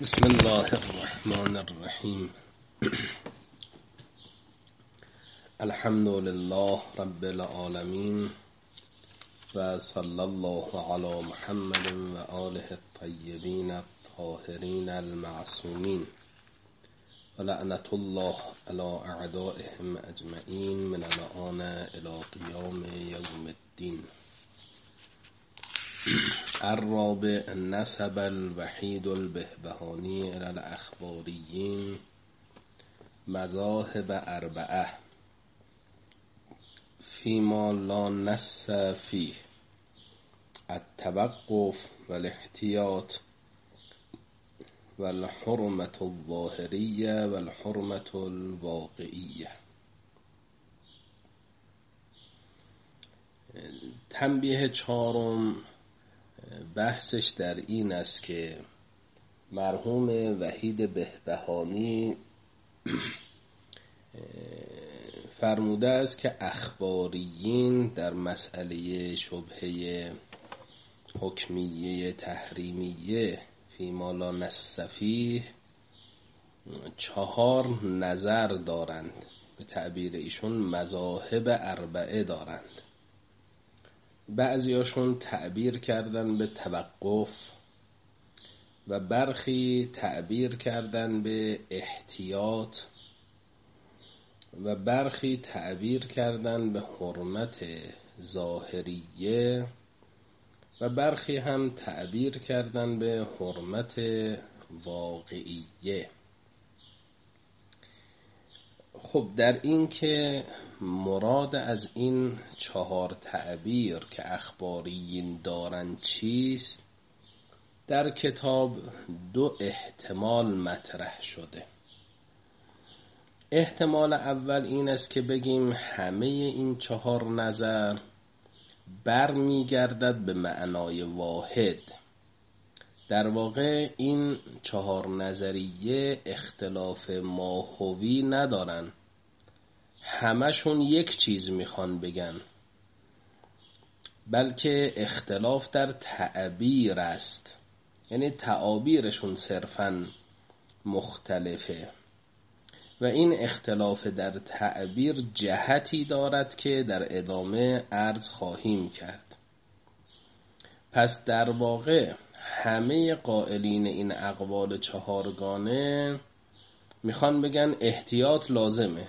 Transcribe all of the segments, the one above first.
بسم الله الرحمن الرحیم. الحمد لله رب العالمین و صلی الله علی محمد و آله الطیبین الطاهرین المعصومین و لعنت الله علی اعدائهم اجمعین من الآن الی قیام یوم الدین. الرابع نسب الوحید البهبهانی الی الاخباریین مذاهب اربعه فیما لا نص فیه التوقف و الاحتیاط و الحرمة الظاهریه و الحرمة الواقعیه. تنبیه چهارم بحثش در این است که مرحوم وحید بهبهانی فرموده است که اخباریین در مسئله شبهه حکمیه تحریمیه فیما لا نص فیه 4 نظر دارند. به تعبیر ایشون مذاهب اربعه دارند. بعضیاشون تعبیر کردن به توقف و برخی تعبیر کردن به احتیاط و برخی تعبیر کردن به حرمت ظاهریه و برخی هم تعبیر کردن به حرمت واقعیه. خب در این که مراد از این 4 تعبیر که اخباریین دارن چیست، در کتاب 2 احتمال مطرح شده. احتمال اول این است که بگیم همه این 4 نظر برمیگردد به معنای واحد. در واقع این 4 نظریه اختلاف ماهوی ندارن، همشون یک چیز میخوان بگن، بلکه اختلاف در تعبیر است. یعنی تعابیرشون صرفاً مختلفه و این اختلاف در تعبیر جهتی دارد که در ادامه عرض خواهیم کرد. پس در واقع همه قائلین این اقوال 4گانه میخوان بگن احتیاط لازمه،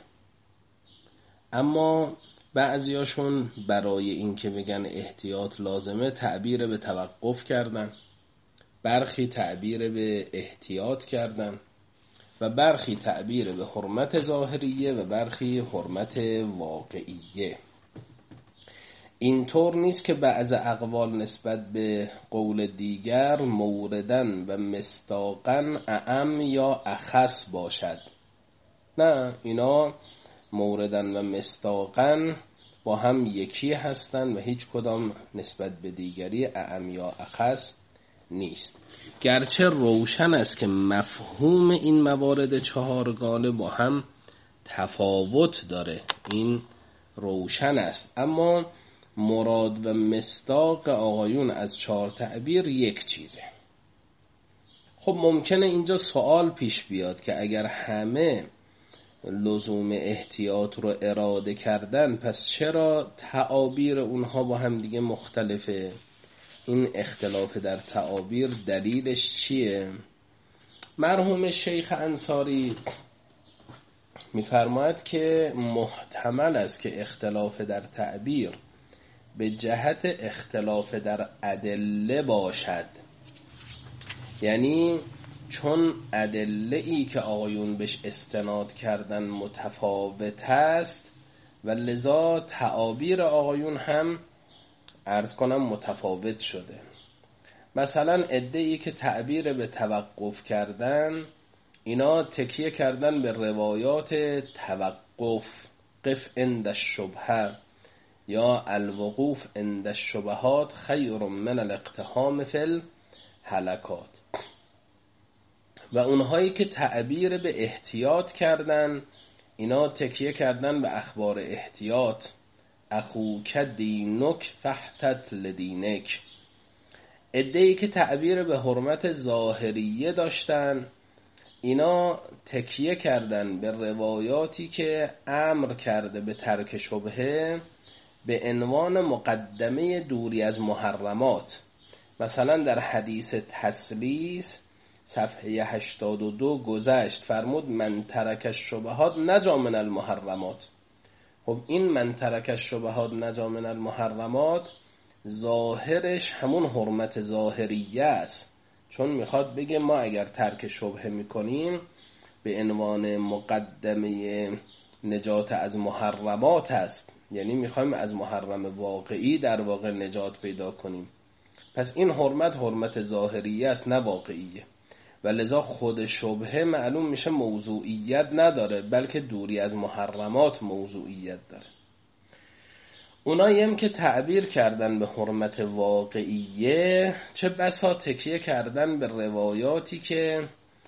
اما بعضیاشون برای این که بگن احتیاط لازمه تعبیر به توقف کردن، برخی تعبیر به احتیاط کردن و برخی تعبیر به حرمت ظاهریه و برخی حرمت واقعیه. اینطور نیست که بعض اقوال نسبت به قول دیگر موردن و مصداقاً اعم یا اخص باشد. نه، اینا موردن و مصداقاً با هم یکی هستند و هیچ کدام نسبت به دیگری اعم یا اخص نیست. گرچه روشن است که مفهوم این موارد 4گانه با هم تفاوت داره، این روشن است، اما مراد و مصداق آقایون از 4 تعبیر یک چیزه. خب ممکنه اینجا سوال پیش بیاد که اگر همه لزوم احتیاط رو اراده کردن، پس چرا تعابیر اونها با هم دیگه مختلفه؟ این اختلاف در تعابیر دلیلش چیه؟ مرحوم شیخ انصاری می‌فرماید که محتمل است که اختلاف در تعبیر به جهت اختلاف در ادله باشد. یعنی چون ادله‌ای که آقایون بهش استناد کردن متفاوت است و لذا تعابیر آقایون هم عرض کنم متفاوت شده. مثلا عده‌ای که تعبیر به توقف کردن، اینا تکیه کردن به روایات توقف، قف عند الشبهه یا الوقوف عند الشبهات خیر من الاقتحام فی الهلکات، و اونهایی که تعبیر به احتیاط کردن، اینا تکیه کردن به اخبار احتیاط، اخوک دینک فحتت لدینک. عده‌ای که تعبیر به حرمت ظاهریه داشتن، اینا تکیه کردن به روایاتی که امر کرده به ترک شبهه به عنوان مقدمه دوری از محرمات. مثلا در حدیث تسلیس صفحه 82 گذشت، فرمود من ترک الشبهات نجا من المحرمات. خب این من ترک الشبهات نجا من المحرمات ظاهرش همون حرمت ظاهریه است، چون میخواد بگه ما اگر ترک شبهه میکنیم به عنوان مقدمه نجات از محرمات است، یعنی میخوایم از محرم واقعی در واقع نجات پیدا کنیم. پس این حرمت ظاهریه است نه واقعیه، و لذا خود شبهه معلوم میشه موضوعیت نداره، بلکه دوری از محرمات موضوعیت داره. اونایی هم که تعبیر کردن به حرمت واقعیه چه بسا تکیه کردن به روایاتی که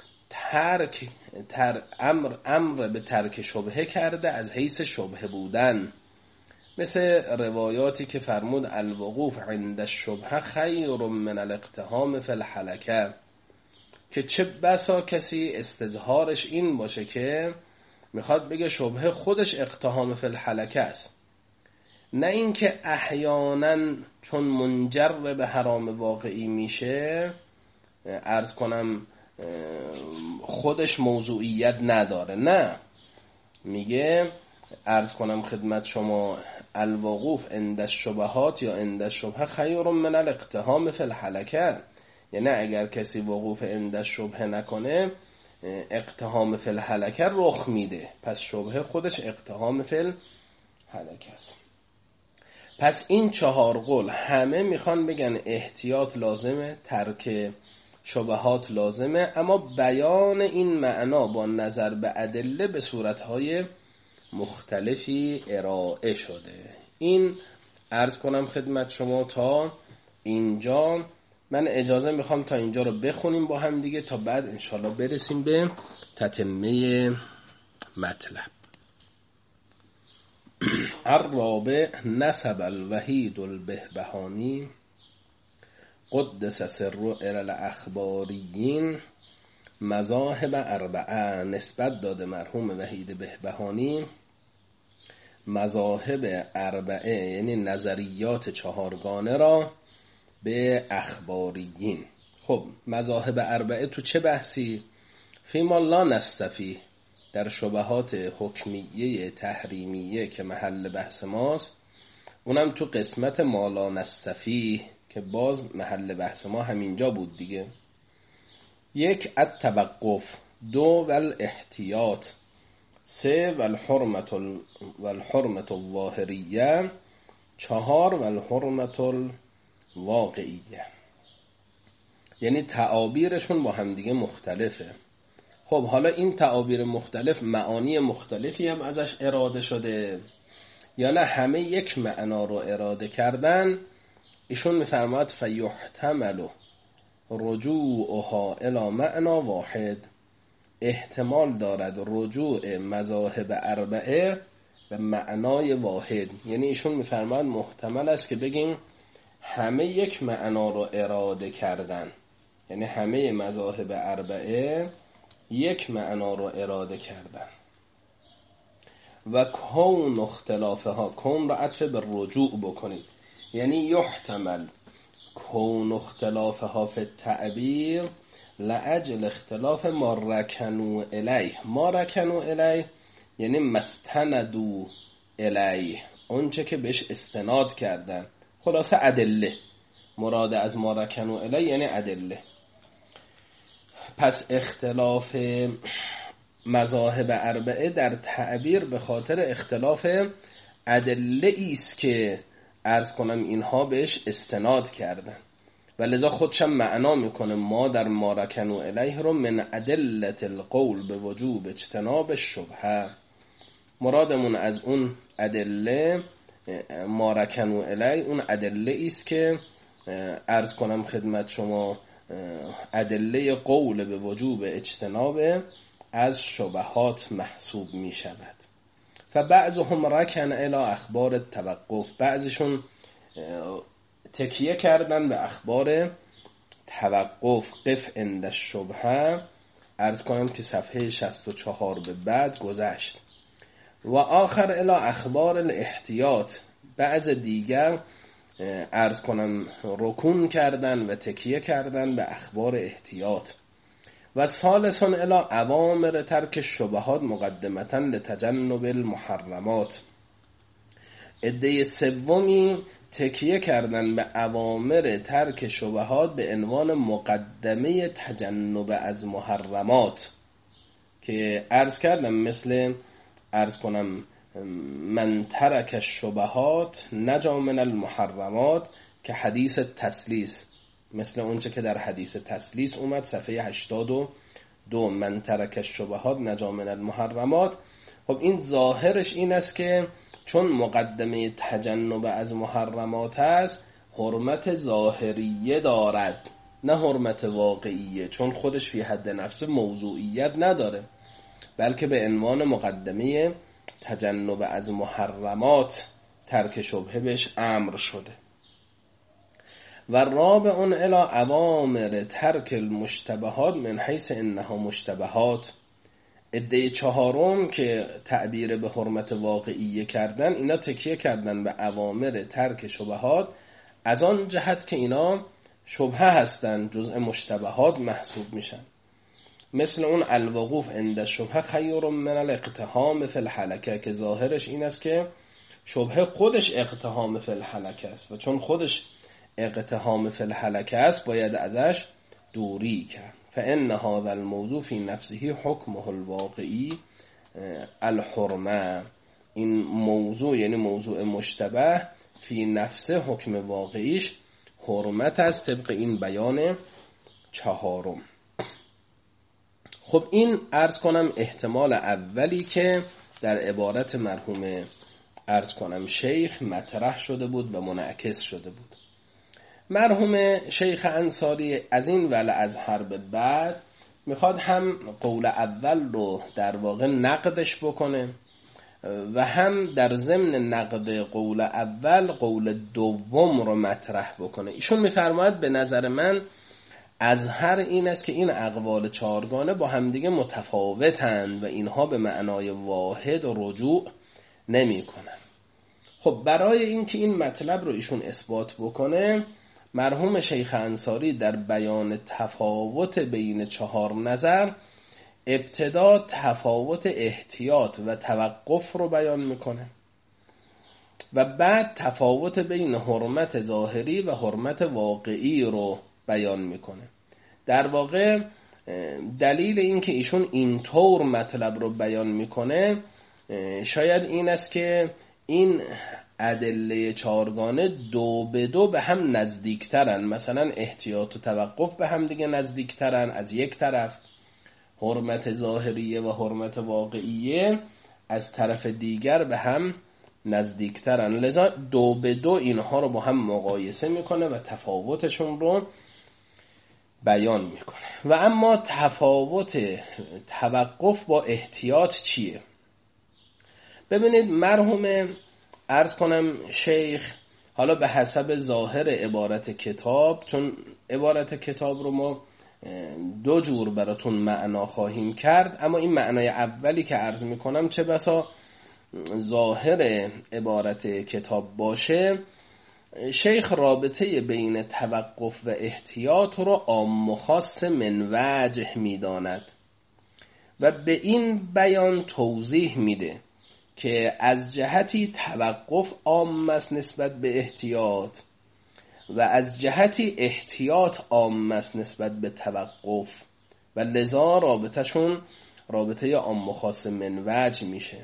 امر به ترک شبهه کرده از حیث شبهه بودن، مثل روایاتی که فرمود الوقوف عند الشبهه خیر من الاقتحام فی الحلکه، که چه بسا کسی استظهارش این باشه که میخواد بگه شبهه خودش اقتحام فی الحلکه است، نه اینکه احیانا چون منجر به حرام واقعی میشه عرض کنم خودش موضوعیت نداره. نه، میگه عرض کنم خدمت شما الوقوف عند الشبهات یا عند الشبهه خیر من الاقتحام فی الحلکه، یعنی اگر کسی وقوف عند الشبهه نکنه اقتحام فی الحلکه رخ میده، پس شبهه خودش اقتحام فی الحلکه است. پس این 4 قول همه میخوان بگن احتیاط لازمه، ترک شبهات لازمه، اما بیان این معنا با نظر به ادله به صورتهای مختلفی ارائه شده. این عرض کنم خدمت شما تا اینجا. من اجازه میخوام تا اینجا رو بخونیم با هم دیگه تا بعد انشالله برسیم به تتمه مطلب. الرابع نسب الوحید البهبهانی قدس سر الی الاخباریین مذاهب 4، نسبت داده مرحوم وحید بهبهانی مذاهب 4 یعنی نظریات 4گانه را به اخباریین. خب مذاهب 4 تو چه بحثی؟ فیما لا نستفیه، در شبهات حکمیه تحریمیه که محل بحث ماست، اونم تو قسمت ما لا نستفیه که باز محل بحث ما همینجا بود دیگه. 1 التوقف، 2 والاحتیاط، 3 والحرمت الظاهریه، 4 والحرمت الواقعیه. یعنی تعابیرشون با هم دیگه مختلفه. خب حالا این تعابیر مختلف معانی مختلفی هم ازش اراده شده یا نه همه یک معنا رو اراده کردن؟ ایشون میفرماد فیحتمل رجوعها الی معنا واحد، احتمال دارد رجوع مذاهب 4 به معنای واحد. یعنی ایشون میفرماد محتمل است که بگیم همه یک معنا رو اراده کردن، یعنی همه مذاهب 4 یک معنا رو اراده کردن. و کون اختلافها، کون را عطف به رجوع بکنید، یعنی یحتمل کون اختلافها فی التعبیر لأجل اختلاف ما رکنو الیه. ما رکنو الیه یعنی مستندو الیه، اونچه که بهش استناد کردن، خلاصه ادله. مراد از ما رکنو الیه یعنی ادله. پس اختلاف مذاهب 4 در تعبیر به خاطر اختلاف ادله ایست که عرض کنم اینها بهش استناد کردن و لذا خودشم معنا میکنه ما در ما رکنو الیه رو من ادلت القول به وجوب اجتناب الشبهه. مرادمون از اون ادله ما رکنو الیه اون ادله ایست که عرض کنم خدمت شما ادله قول به وجوب اجتناب از شبهات محسوب می شود. فبعضهم رکن الی اخبار التوقف، بعضشون تکیه کردن به اخبار توقف قف عند الشبهه، عرض کنم که صفحه 64 به بعد گذشت. و آخر الی اخبار الاحتیاط، بعض دیگر عرض کنم رکون کردن و تکیه کردن به اخبار احتیاط. و ثالثا الی اوامر ترک الشبهات مقدمتا لتجنب المحرمات، عده سومی تکیه کردن به اوامر ترک شبهات به عنوان مقدمه تجنب از محرمات، که عرض کردم مثل عرض کنم من ترک الشبهات نجا من المحرمات، که حدیث تسلیس، مثل اونچه که در حدیث تسلیس اومد صفحه 82 من ترک الشبهات نجا من المحرمات. خب این ظاهرش این است که چون مقدمه تجنب از محرمات است حرمت ظاهریه دارد نه حرمت واقعیه، چون خودش فی حد نفس موضوعیت نداره، بلکه به عنوان مقدمه تجنب از محرمات ترک شبهه بهش امر شده. و رابع الی اوامر ترک المشتبهات من حیث انها مشتبهات، عده چهارم که تعبیر به حرمت واقعیه کردن، اینا تکیه کردن به اوامر ترک شبهات از آن جهت که اینا شبهه هستن، جزء مشتبهات محسوب میشن. مثل اون الوقوف عند الشبهه خیر من الاقتحام فی الهلکه، که ظاهرش این است که شبهه خودش اقتحام فی الهلکه است و چون خودش اقتحام فی الهلکه است باید ازش دوری کرد. فإن هذا الموضوع فی نفسه حکمه الواقعی الحرمه، این موضوع یعنی موضوع مشتبه فی نفسه حکم واقعیش حرمت است طبق این بیان چهارم. خب این عرض کنم احتمال اولی که در عبارت مرحوم عرض کنم شیخ مطرح شده بود و منعکس شده بود. مرحوم شیخ انصاری از این ول از حرب بعد میخواد هم قول اول رو در واقع نقدش بکنه و هم در ضمن نقد قول اول قول دوم رو مطرح بکنه. ایشون میفرماید به نظر من اظهر این است که این اقوال چهارگانه با همدیگه متفاوتند و اینها به معنای واحد رجوع نمی کنن. خب برای اینکه این مطلب رو ایشون اثبات بکنه، مرحوم شیخ انصاری در بیان تفاوت بین چهار نظر ابتدا تفاوت احتیاط و توقف رو بیان میکنه و بعد تفاوت بین حرمت ظاهری و حرمت واقعی رو بیان میکنه. در واقع دلیل این که ایشون اینطور مطلب رو بیان میکنه شاید این است که این ادله چهارگانه دو به دو به هم نزدیکترن. مثلا احتیاط و توقف به هم دیگه نزدیکترن از یک طرف، حرمت ظاهریه و حرمت واقعیه از طرف دیگر به هم نزدیکترن، لذا دو به دو اینها رو با هم مقایسه میکنه و تفاوتشون رو بیان میکنه. و اما تفاوت توقف با احتیاط چیه؟ ببینید مرحوم عرض کنم شیخ حالا به حسب ظاهر عبارت کتاب، چون عبارت کتاب رو ما دو جور براتون معنا خواهیم کرد، اما این معنای اولی که عرض میکنم چه بسا ظاهر عبارت کتاب باشه، شیخ رابطه بین توقف و احتیاط رو عام و خاص من وجه میداند و به این بیان توضیح میده که از جهتی توقف عام است نسبت به احتیاط و از جهتی احتیاط عام است نسبت به توقف و لذا رابطهشون رابطه عام و خاص من وجه میشه.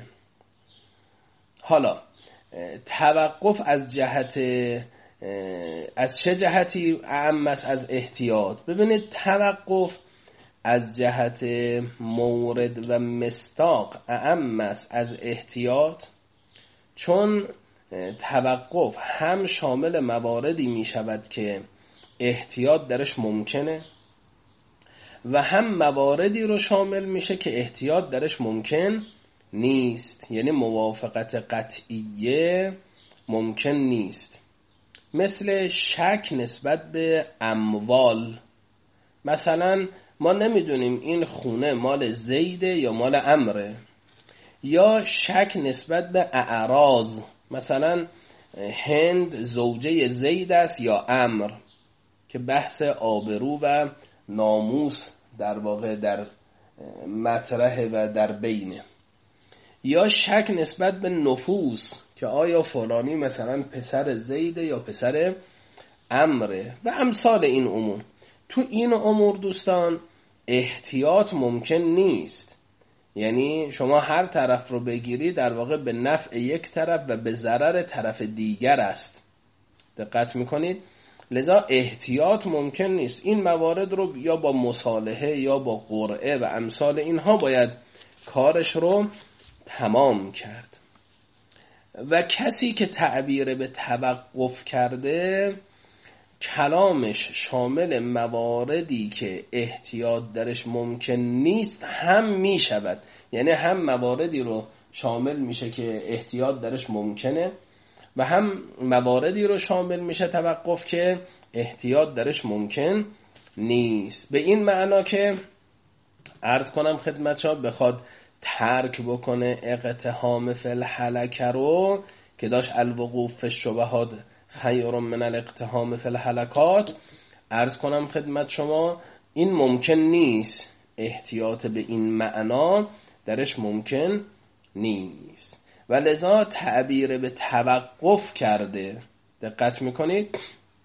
حالا توقف از جهت از چه جهتی اعم است از احتیاط؟ ببینید توقف از جهت مورد و مصداق اعم است از احتیاط، چون توقف هم شامل مواردی می شود که احتیاط درش ممکنه و هم مواردی رو شامل میشه که احتیاط درش ممکن نیست، یعنی موافقت قطعیه ممکن نیست. مثل شک نسبت به اموال مثلا ما نمیدونیم این خونه مال زیده یا مال عمره، یا شک نسبت به اعراض، مثلا هند زوجه زید است یا عمر، که بحث آبرو و ناموس در واقع در مطرح و در بینه، یا شک نسبت به نفوس که آیا فلانی مثلا پسر زیده یا پسر عمره و امثال این امور. تو این امور دوستان احتیاط ممکن نیست، یعنی شما هر طرف رو بگیری در واقع به نفع یک طرف و به ضرر طرف دیگر است. دقت میکنید؟ لذا احتیاط ممکن نیست. این موارد رو یا با مصالحه یا با قرعه و امثال اینها باید کارش رو تمام کرد. و کسی که تعبیر به توقف کرده کلامش شامل مواردی که احتیاط درش ممکن نیست هم می شود، یعنی هم مواردی رو شامل میشه که احتیاط درش ممکنه و هم مواردی رو شامل میشه توقف که احتیاط درش ممکن نیست. به این معنا که عرض کنم خدمتشا بخواد ترک بکنه اقتحام فی الهلکه رو که داشت الوقوف فی الشبهات خیر من الاقتحام فی الهلکات، عرض کنم خدمت شما این ممکن نیست، احتیاط به این معنا درش ممکن نیست و لذا تعبیر به توقف کرده. دقت میکنید؟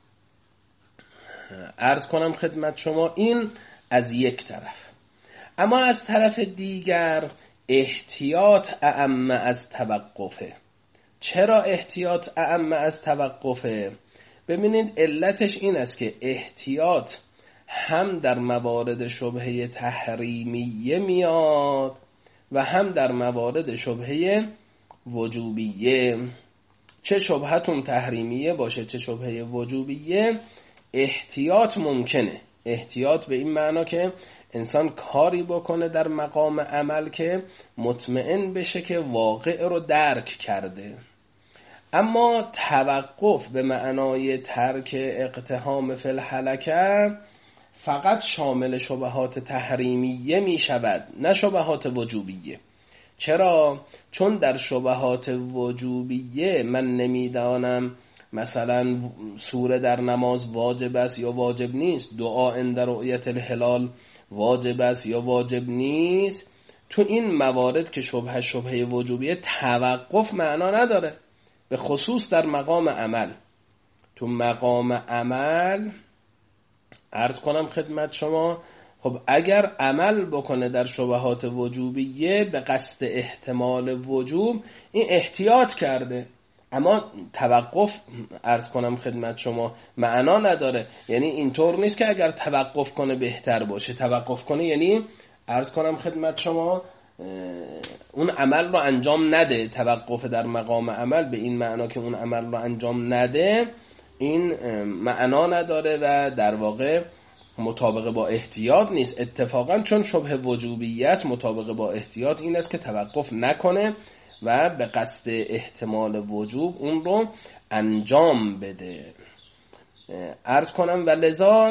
عرض کنم خدمت شما این از یک طرف. اما از طرف دیگر احتیاط اعم از توقفه. چرا احتیاط اعم از توقفه؟ ببینید علتش این است که احتیاط هم در موارد شبهه تحریمیه میاد و هم در موارد شبهه وجوبیه. چه شبهتون تحریمیه باشه چه شبهه وجوبیه، احتیاط ممکنه. احتیاط به این معنا که انسان کاری بکنه در مقام عمل که مطمئن بشه که واقع رو درک کرده. اما توقف به معنای ترک اقتحام فی الهلکه فقط شامل شبهات تحریمیه می شود، نه شبهات وجوبیه. چرا؟ چون در شبهات وجوبیه من نمیدانم مثلا سوره در نماز واجب است یا واجب نیست، دعا عند رؤیت الهلال واجب است یا واجب نیست. تو این موارد که شبهه وجوبیه توقف معنا نداره، به خصوص در مقام عمل. تو مقام عمل عرض کنم خدمت شما، خب اگر عمل بکنه در شبهات وجوبیه به قصد احتمال وجوب، این احتیاط کرده. اما توقف عرض کنم خدمت شما معنا نداره، یعنی اینطور نیست که اگر توقف کنه بهتر باشه. توقف کنه یعنی عرض کنم خدمت شما اون عمل رو انجام نده. توقف در مقام عمل به این معنا که اون عمل رو انجام نده، این معنا نداره و در واقع مطابق با احتیاط نیست. اتفاقا چون شبه وجوبیه است، مطابق با احتیاط این است که توقف نکنه و به قصد احتمال وجوب اون رو انجام بده. عرض کنم و لذا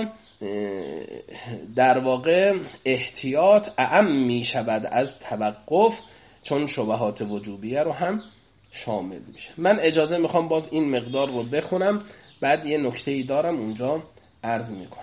در واقع احتیاط اعم می شود از توقف، چون شبهات وجوبیه رو هم شامل میشه. من اجازه میخوام باز این مقدار رو بخونم، بعد یه نکته‌ای دارم اونجا عرض میکنم.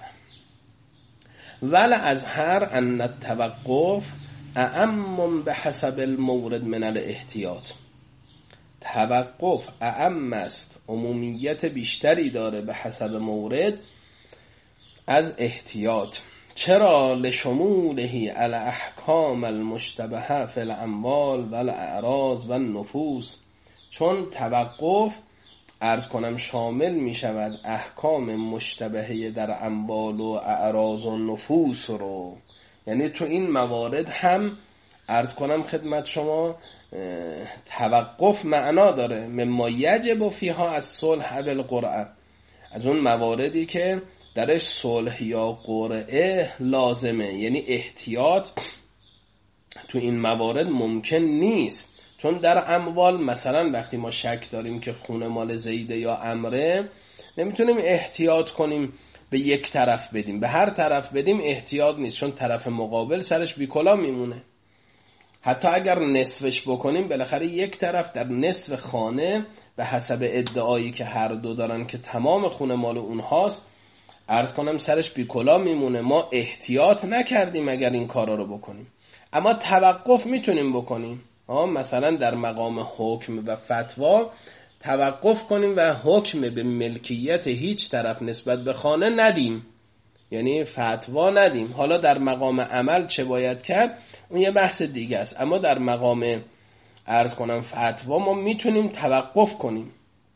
ول ازهر ان التوقف اعم به حسب المورد من الاحتیاط. توقف اعم است، عمومیت بیشتری داره به حسب مورد از احتیاط. چرا؟ لشموله علی احکام المشتبهه فی الاموال و الاعراض و النفوس. چون توقف عرض کنم شامل می شود احکام مشتبهه در اموال و اعراض و نفوس رو، یعنی تو این موارد هم عرض کنم خدمت شما توقف معنا داره. مما یجب فیها از صلح بالقرعه، از اون مواردی که درش صلح یا قرعه لازمه، یعنی احتیاط تو این موارد ممکن نیست. چون در اموال مثلا وقتی ما شک داریم که خونه مال زیده یا عمره، نمیتونیم احتیاط کنیم به یک طرف بدیم. به هر طرف بدیم احتیاط نیست، چون طرف مقابل سرش بیکلا میمونه. حتی اگر نصفش بکنیم بالاخره یک طرف در نصف خانه به حسب ادعایی که هر دو دارن که تمام خونه مال اونهاست، عرض کنم سرش بیکلا میمونه. ما احتیاط نکردیم اگر این کارا رو بکنیم، اما توقف میتونیم بکنیم. مثلا در مقام حکم و فتوا توقف کنیم و حکم به ملکیت هیچ طرف نسبت به خانه ندیم، یعنی فتوا ندیم. حالا در مقام عمل چه باید کرد اون یه بحث دیگه است، اما در مقام عرض کنم فتوا ما میتونیم توقف کنیم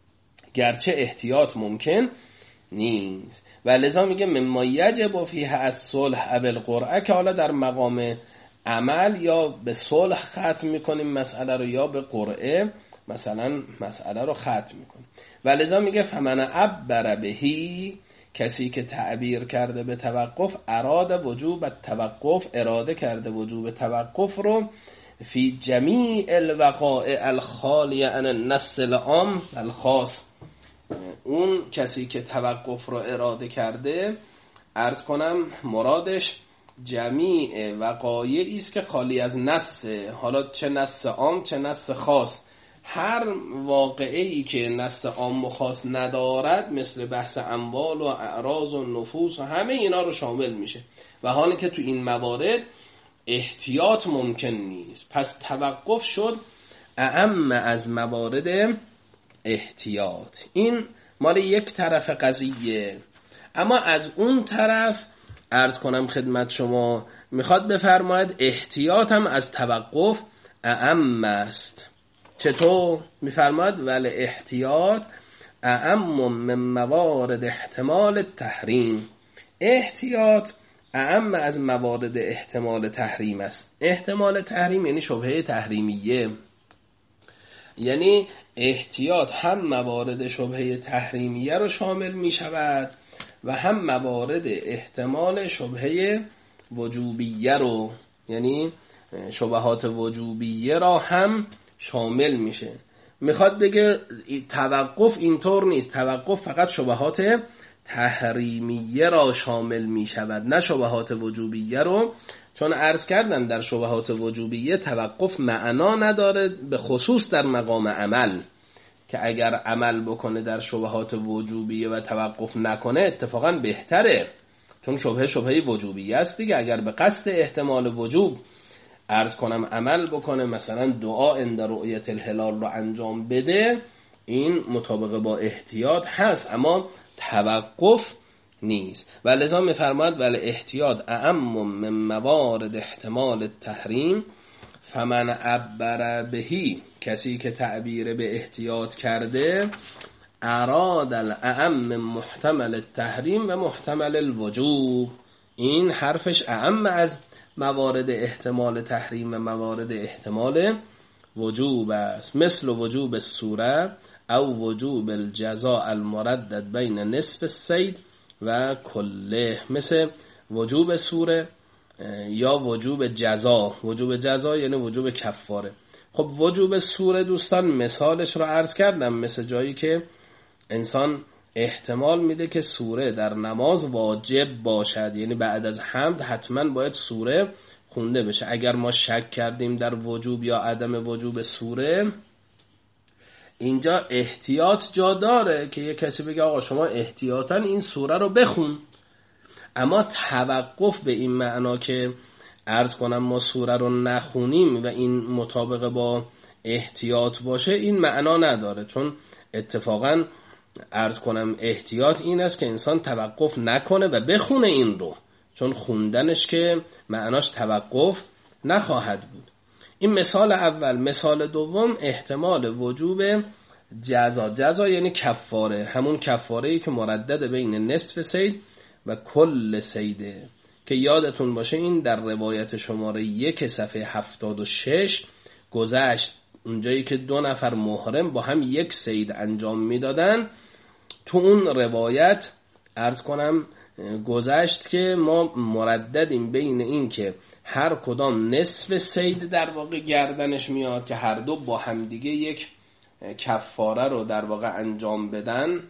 گرچه احتیاط ممکن نیست. و لذا میگه مما یجب فیه الصلح او القرعه، که حالا در مقام عمل یا به صلح ختم میکنیم مسئله رو یا به قرعه مثلا مسئله رو ختم میکنیم. و لذا میگه فمن عبر بهی، کسی که تعبیر کرده به توقف، اراد وجوب التوقف، اراده کرده وجوب توقف رو فی جمیع الوقائع الخالیه عن النص العام الخاص. اون کسی که توقف رو اراده کرده عرض کنم مرادش جمیع وقایعی است که خالی از نص، حالا چه نص عام چه نص خاص. هر واقعی که نص عام و خاص ندارد مثل بحث اموال و اعراض و نفوس و همه اینا رو شامل میشه، و حالی که تو این موارد احتیاط ممکن نیست. پس توقف شد اعم از موارد احتیاط. این مال یک طرف قضیه. اما از اون طرف عرض کنم خدمت شما میخواد بفرماید احتیاط هم از توقف اعم است. چطور؟ میفرماید ولی احتیاط اعم من موارد احتمال تحریم. احتیاط اعم از موارد احتمال تحریم است. احتمال تحریم یعنی شبهه تحریمیه، یعنی احتیاط هم موارد شبهه تحریمیه رو شامل می شود و هم موارد احتمال شبهه وجوبیه رو، یعنی شبهات وجوبیه را هم شامل میشه. میخواد بگه توقف اینطور نیست، توقف فقط شبهات تحریمیه را شامل میشود نه شبهات وجوبیه رو، چون عرض کردن در شبهات وجوبیه توقف معنا نداره، به خصوص در مقام عمل که اگر عمل بکنه در شبهات وجوبیه و توقف نکنه اتفاقا بهتره، چون شبهه وجوبیه است دیگه. اگر به قصد احتمال وجوب عرض کنم عمل بکنه، مثلا دعا عند رؤیت الهلال رو انجام بده، این مطابق با احتیاط هست اما توقف نیست. و لذا میفرماد ولی احتیاط اعم من موارد احتمال تحریم فمن عبر بهی، کسی که تعبیر به احتیاط کرده اراد الاعم محتمل التحریم و محتمل الوجوب. این حرفش اعم از موارد احتمال تحریم و موارد احتمال وجوب است، مثل وجوب السوره او وجوب الجزاء المردد بین نصف الصید و کله، مثل وجوب سوره یا وجوب جزا. وجوب جزا یعنی وجوب کفاره. خب وجوب سوره دوستان مثالش رو عرض کردم، مثل جایی که انسان احتمال میده که سوره در نماز واجب باشد، یعنی بعد از حمد حتما باید سوره خونده بشه. اگر ما شک کردیم در وجوب یا عدم وجوب سوره، اینجا احتیاط جا داره که یک کسی بگه آقا شما احتیاطاً این سوره رو بخون، اما توقف به این معنا که عرض کنم ما سوره رو نخونیم و این مطابق با احتیاط باشه، این معنا نداره. چون اتفاقاً عرض کنم احتیاط این است که انسان توقف نکنه و بخونه این رو، چون خوندنش که معناش توقف نخواهد بود. این مثال اول. مثال دوم احتمال وجوب جزا. جزا یعنی کفاره، همون کفاره‌ای که مردد بین نصف صید و کل صیده، که یادتون باشه این در روایت شماره 1 صفحه 76 گذشت، اونجایی که 2 نفر محرم با هم یک صید انجام میدادن. تو اون روایت عرض کنم گذشت که ما مرددیم بین این که هر کدام نصف صید در واقع گردنش میاد که هر دو با هم دیگه یک کفاره رو در واقع انجام بدن،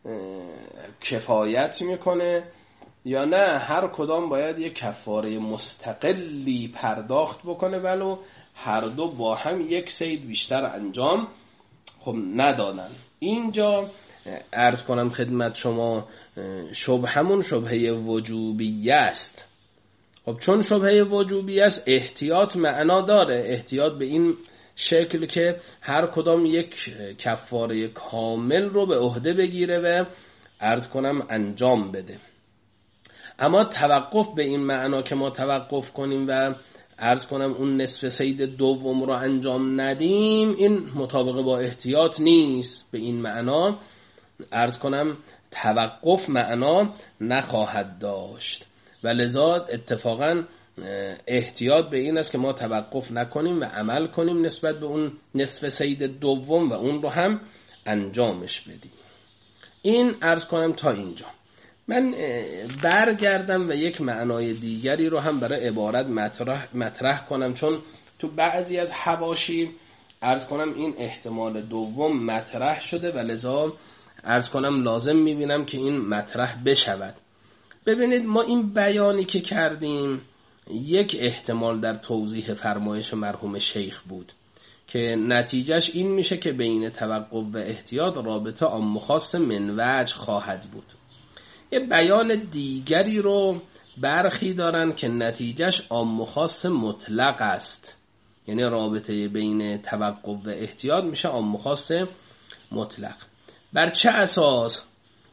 کفایت میکنه یا نه هر کدام باید یک کفاره مستقلی پرداخت بکنه ولو هر دو با هم یک صید بیشتر انجام خب ندادن. اینجا عرض کنم خدمت شما شبهمون شبهه وجوبیه است. خب چون شبهه وجوبیه است احتیاط معنا داره، احتیاط به این شکل که هر کدام یک کفاره کامل رو به عهده بگیره و عرض کنم انجام بده. اما توقف به این معنا که ما توقف کنیم و عرض کنم اون نصف صید دوم رو انجام ندیم، این مطابق با احتیاط نیست. به این معنا عرض کنم توقف معنا نخواهد داشت و لذا اتفاقا احتیاط به این است که ما توقف نکنیم و عمل کنیم نسبت به اون نصف صید دوم و اون رو هم انجامش بدیم. این عرض کنم تا اینجا. من برگردم و یک معنای دیگری رو هم برای عبارت مطرح کنم، چون تو بعضی از حواشی عرض کنم این احتمال دوم مطرح شده و لذا عرض کنم لازم میبینم که این مطرح بشود. ببینید ما این بیانی که کردیم یک احتمال در توضیح فرمایش مرحوم شیخ بود که نتیجهش این میشه که بین توقف و احتیاط رابطه عام و خاص من وجه خواهد بود. یه بیان دیگری رو برخی دارن که نتیجهش عام و خاص مطلق است، یعنی رابطه بین توقف و احتیاط میشه عام و خاص مطلق. بر چه اساس؟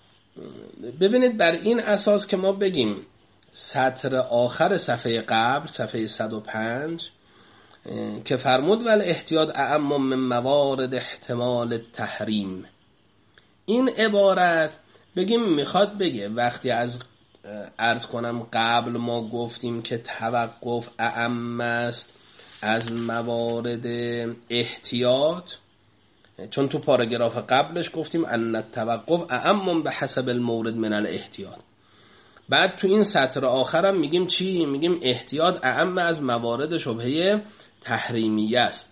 ببینید بر این اساس که ما بگیم سطر آخر صفحه قبل صفحه 105 که فرمود ول احتیاط اعم من موارد احتمال التحریم، این عبارت بگیم میخواد بگه وقتی از عرض کنم قبل ما گفتیم که توقف اعم است از موارد احتیاط، چون تو پاراگراف قبلش گفتیم ان التوقف اعم به حسب المورد من الاحتیاط، بعد تو این سطر آخرم میگیم چی؟ میگیم احتیاط اعم از موارد شبهه تحریمیه است.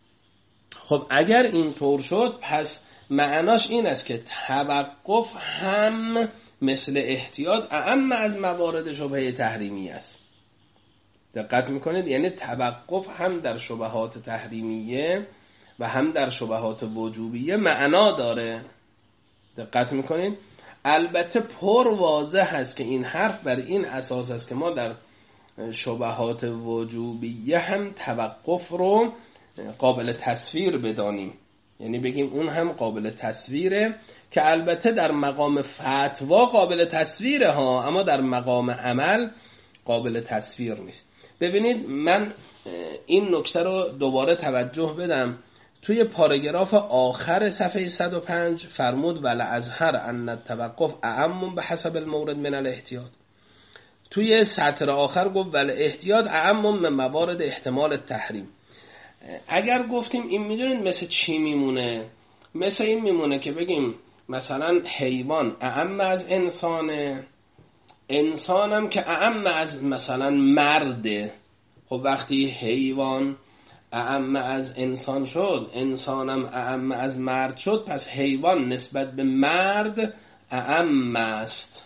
خب اگر این طور شد پس معناش این است که توقف هم مثل احتیاط اعم از موارد شبهه تحریمیه است. دقت میکنید؟ یعنی توقف هم در شبهات تحریمیه و هم در شبهات وجوبیه معنا داره. دقت میکنید؟ البته پر واضح هست که این حرف بر این اساس است که ما در شبهات وجوبیه هم توقف رو قابل تصویر بدانیم، یعنی بگیم اون هم قابل تصویره، که البته در مقام فتوا قابل تصویره ها، اما در مقام عمل قابل تصویر نیست. ببینید من این نکته رو دوباره توجه بدم. توی پاراگراف آخر صفحه 105 فرمود ول ازهر ان التوقف اعم به حسب المورد من الاحتیاط. توی سطر آخر گفت ول احتیاط اعم من موارد احتمال التحریم. اگر گفتیم این میدونید مثل چی میمونه؟ مثل این میمونه که بگیم مثلا حیوان اعم از انسانه، انسانم که اعم از مثلا مرده. خب وقتی حیوان اعم از انسان شد، انسانم اعم از مرد شد، پس حیوان نسبت به مرد اعم است.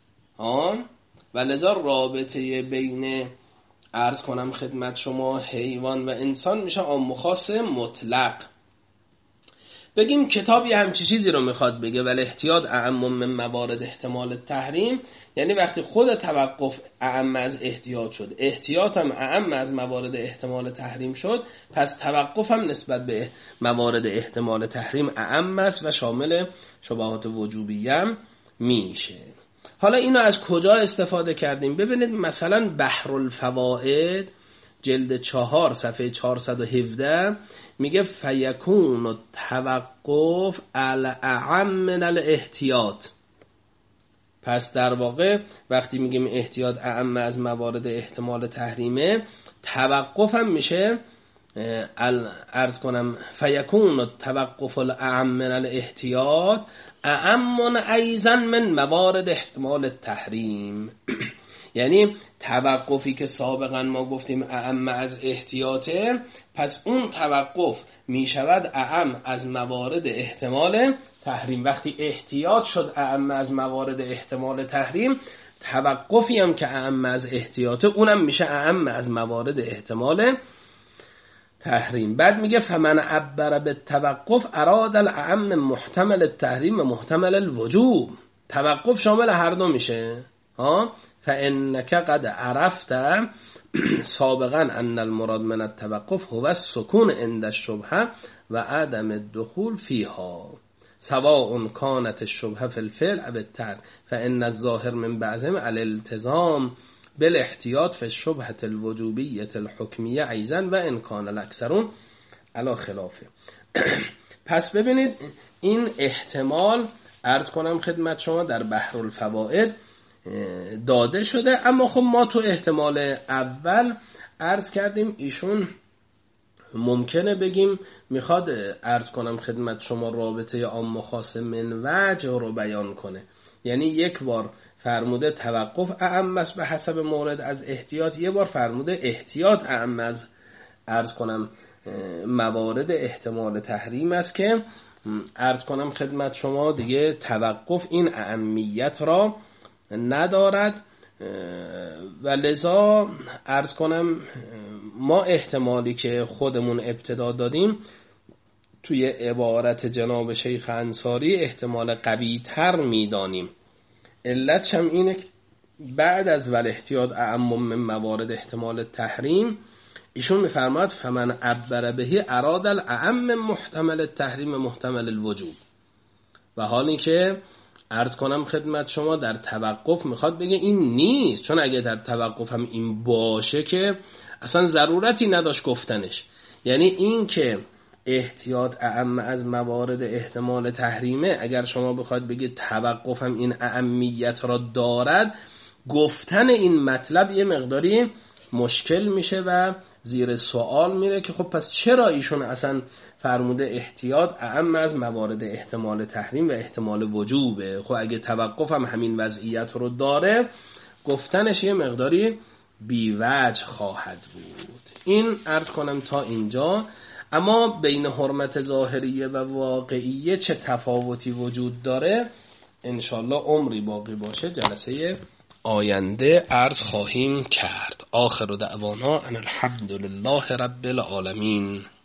و لذا رابطه بین عرض کنم خدمت شما حیوان و انسان میشه عام و خاص مطلق. بگیم کتابی همچی چیزی رو میخواد بگه ولی احتیاط اعم من موارد احتمال التحریم، یعنی وقتی خود توقف اعم از احتیاط شد، احتیاط هم اعم از موارد احتمال تحریم شد، پس توقف هم نسبت به موارد احتمال تحریم اعم است و شامل شبهات وجوبیه هم میشه. حالا اینو از کجا استفاده کردیم؟ ببینید مثلا بحر الفوائد جلد 4 صفحه 417 میگه فیکون التوقف الاعم من الاحتیاط. پس در واقع وقتی میگیم احتیاط اعم از موارد احتمال تحریمه، توقف هم میشه عرض کنم فیکون التوقف الاعم من الاحتیاط اعم ایضا من موارد احتمال التحریم. یعنی توقفی که سابقا ما گفتیم اعم از احتیاطه، پس اون توقف می شود اعم از موارد احتمال تحریم. وقتی احتیاط شد اعم از موارد احتمال تحریم، توقفی هم که اعم از احتیاطه اونم میشه اعم از موارد احتمال تحریم. بعد میگه فمن عبر بالتوقف اراد الاعم محتمل التحریم و محتمل الوجوب. توقف شامل هر دو میشه فانک قد عرفت سابقا ان المراد من التوقف هو السکون عند الشبهه و عدم الدخول فيها سواء كانت الشبهه في الفعل او الترك فان الظاهر من بعضهم الالتزام بالاحتیاط في الشبهه الوجوبيه الحكميه ايضا و ان كان الاكثرون على خلافه. پس ببینید این احتمال عرض کنم خدمت شما در بحر الفوائد داده شده، اما خب ما تو احتمال اول عرض کردیم ایشون ممکنه بگیم میخواد عرض کنم خدمت شما رابطه عام و خاص من وجه رو بیان کنه، یعنی یک بار فرموده توقف اعم است به حسب مورد از احتیاط، یه بار فرموده احتیاط اعم از عرض کنم موارد احتمال تحریم است که عرض کنم خدمت شما دیگه توقف این اهمیت را ندارد و لذا عرض کنم ما احتمالی که خودمون ابتدا دادیم توی عبارت جناب شیخ انصاری احتمال قوی تر میدانیم. علتش هم اینه که بعد از ول احتیاط اعم من موارد احتمال تحریم ایشون میفرماد فمن عبر بهی اراد الاعم محتمل التحریم محتمل الوجوب، و حالی که عرض کنم خدمت شما در توقف میخواد بگه این نیست، چون اگه در توقف هم این باشه که اصلا ضرورتی نداشت گفتنش. یعنی این که احتیاط اعم از موارد احتمال تحریمه، اگر شما بخواد بگید توقف هم این اهمیت را دارد، گفتن این مطلب یه مقداری مشکل میشه و زیر سوال میره که خب پس چرا ایشون اصلا فرموده احتیاط اعم از موارد احتمال تحریم و احتمال وجوبه؟ خب اگه توقف هم همین وضعیت رو داره، گفتنش یه مقداری بیوجه خواهد بود. این عرض کنم تا اینجا. اما بین حرمت ظاهریه و واقعیه چه تفاوتی وجود داره انشالله عمری باقی باشه جلسه آینده عرض خواهیم کرد. آخر دعوانا ان الحمد لله رب العالمین.